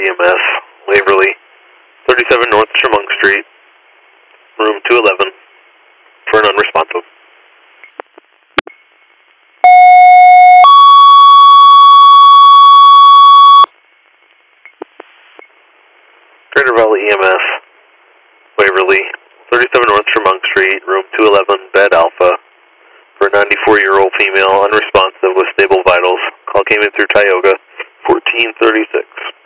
EMS, Waverly, 37 North Tremont Street, room 211, for an unresponsive. Greater Valley EMS, Waverly, 37 North Tremont Street, room 211, bed Alpha, for a 94-year-old female, unresponsive with stable vitals. Call came in through Tioga, 1436.